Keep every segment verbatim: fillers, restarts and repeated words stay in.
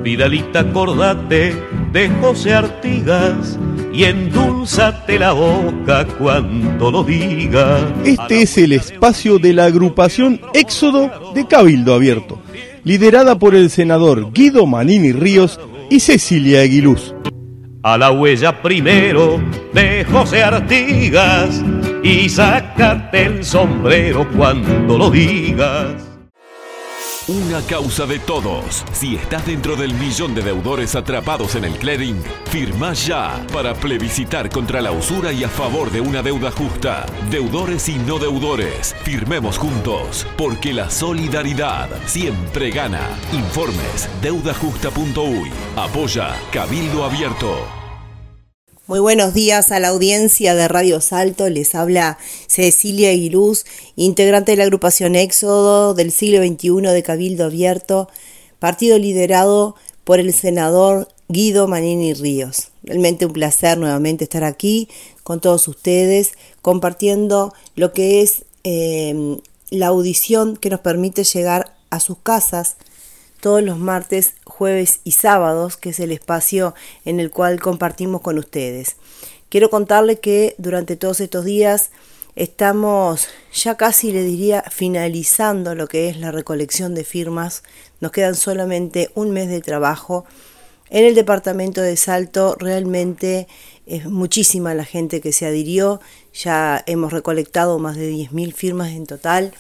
Vidalita, acordate de José Artigas y endulzate la boca cuando lo diga. Este es el espacio de la agrupación Éxodo de Cabildo Abierto, liderada por el senador Guido Manini Ríos y Cecilia Aguiluz. A la huella primero de José Artigas y sácate el sombrero cuando lo digas. Una causa de todos. Si estás dentro del millón de deudores atrapados en el clearing, firma ya para plebiscitar contra la usura y a favor de una deuda justa. Deudores y no deudores, firmemos juntos, porque la solidaridad siempre gana. Informes deuda justa punto uy. Apoya Cabildo Abierto. Muy buenos días a la audiencia de Radio Salto, les habla Cecilia Aguiluz, integrante de la agrupación Éxodo del siglo veintiuno de Cabildo Abierto, partido liderado por el senador Guido Manini Ríos. Realmente un placer nuevamente estar aquí con todos ustedes, compartiendo lo que es eh, la audición que nos permite llegar a sus casas todos los martes, jueves y sábados, que es el espacio en el cual compartimos con ustedes. Quiero contarles que durante todos estos días estamos ya casi, le diría, finalizando lo que es la recolección de firmas. Nos quedan solamente un mes de trabajo. En el departamento de Salto realmente es muchísima la gente que se adhirió. Ya hemos recolectado más de diez mil firmas en total.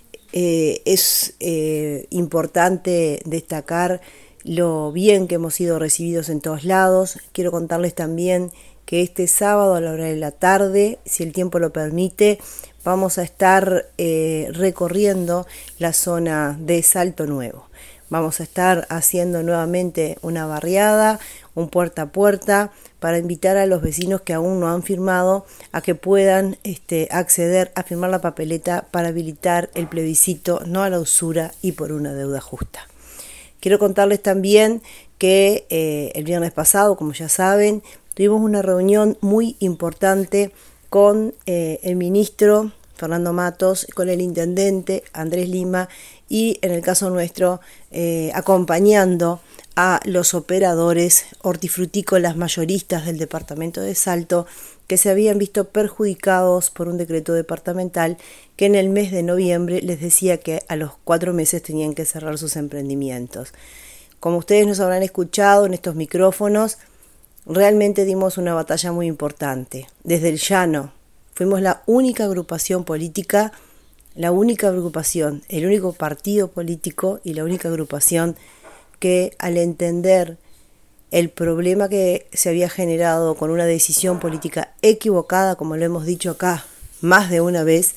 Eh, es eh, importante destacar lo bien que hemos sido recibidos en todos lados. Quiero contarles también que este sábado a la hora de la tarde, si el tiempo lo permite, vamos a estar eh, recorriendo la zona de Salto Nuevo. Vamos a estar haciendo nuevamente una barriada, un puerta a puerta, para invitar a los vecinos que aún no han firmado a que puedan este, acceder a firmar la papeleta para habilitar el plebiscito no a la usura y por una deuda justa. Quiero contarles también que eh, el viernes pasado, como ya saben, tuvimos una reunión muy importante con eh, el ministro Fernando Matos, con el intendente Andrés Lima y en el caso nuestro eh, acompañando a los operadores hortifrutícolas mayoristas del departamento de Salto que se habían visto perjudicados por un decreto departamental que en el mes de noviembre les decía que a los cuatro meses tenían que cerrar sus emprendimientos. Como ustedes nos habrán escuchado en estos micrófonos, realmente dimos una batalla muy importante. Desde el llano fuimos la única agrupación política, la única agrupación, el único partido político y la única agrupación que al entender el problema que se había generado con una decisión política equivocada, como lo hemos dicho acá más de una vez,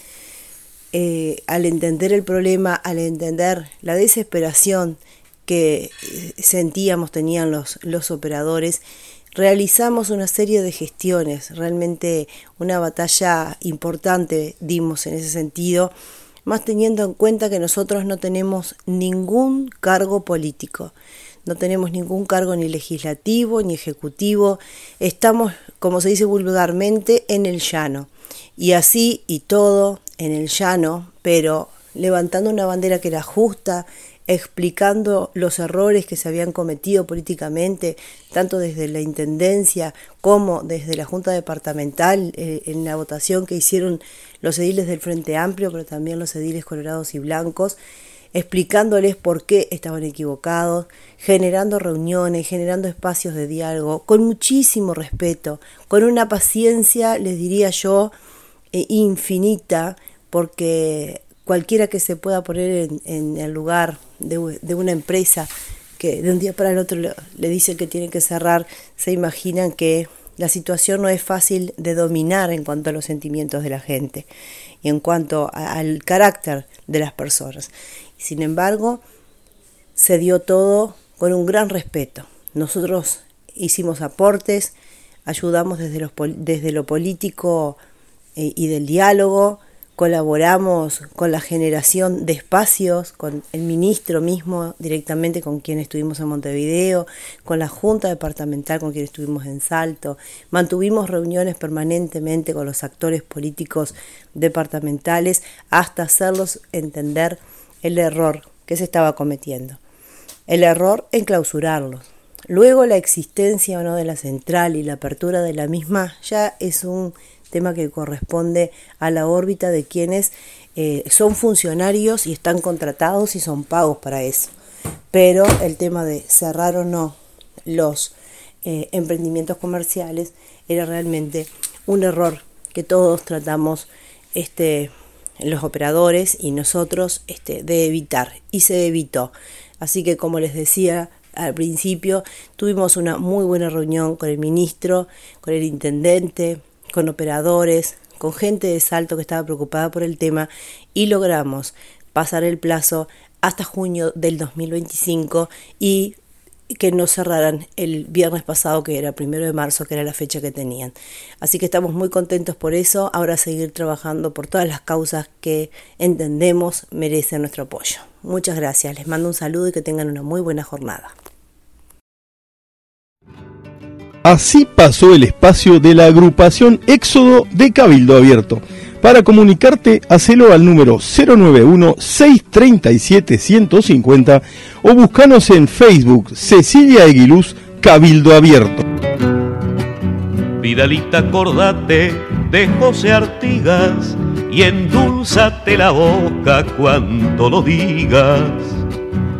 eh, al entender el problema, al entender la desesperación que sentíamos, tenían los, los operadores, realizamos una serie de gestiones, realmente una batalla importante dimos en ese sentido, más teniendo en cuenta que nosotros no tenemos ningún cargo político, no tenemos ningún cargo ni legislativo ni ejecutivo, estamos, como se dice vulgarmente, en el llano, y así y todo en el llano, pero levantando una bandera que era justa, explicando los errores que se habían cometido políticamente, tanto desde la Intendencia como desde la Junta Departamental, eh, en la votación que hicieron los ediles del Frente Amplio, pero también los ediles colorados y blancos, explicándoles por qué estaban equivocados, generando reuniones, generando espacios de diálogo, con muchísimo respeto, con una paciencia, les diría yo, eh, infinita, porque cualquiera que se pueda poner en, en el lugar de, de una empresa que de un día para el otro le, le dicen que tienen que cerrar, se imaginan que la situación no es fácil de dominar en cuanto a los sentimientos de la gente y en cuanto a, al carácter de las personas. Sin embargo, se dio todo con un gran respeto. Nosotros hicimos aportes, ayudamos desde, los, desde lo político eh, y del diálogo, colaboramos con la generación de espacios, con el ministro mismo directamente con quien estuvimos en Montevideo, con la Junta Departamental con quien estuvimos en Salto, mantuvimos reuniones permanentemente con los actores políticos departamentales hasta hacerlos entender el error que se estaba cometiendo. el error en clausurarlos. Luego la existencia o no de la central y la apertura de la misma ya es un tema que corresponde a la órbita de quienes eh, son funcionarios y están contratados y son pagos para eso. Pero el tema de cerrar o no los eh, emprendimientos comerciales era realmente un error que todos tratamos, este, los operadores y nosotros, este, de evitar, y se evitó. Así que, como les decía al principio, tuvimos una muy buena reunión con el ministro, con el intendente, con operadores, con gente de Salto que estaba preocupada por el tema, y logramos pasar el plazo hasta junio del dos mil veinticinco y que no cerraran el viernes pasado, que era primero de marzo, que era la fecha que tenían. Así que estamos muy contentos por eso. Ahora seguir trabajando por todas las causas que entendemos merecen nuestro apoyo. Muchas gracias, les mando un saludo y que tengan una muy buena jornada. Así pasó el espacio de la agrupación Éxodo de Cabildo Abierto. Para comunicarte, hacelo al número cero nueve uno, seis tres siete, uno cinco cero o búscanos en Facebook Cecilia Eguiluz Cabildo Abierto. Vidalita, acordate de José Artigas y endulzate la boca cuando lo digas.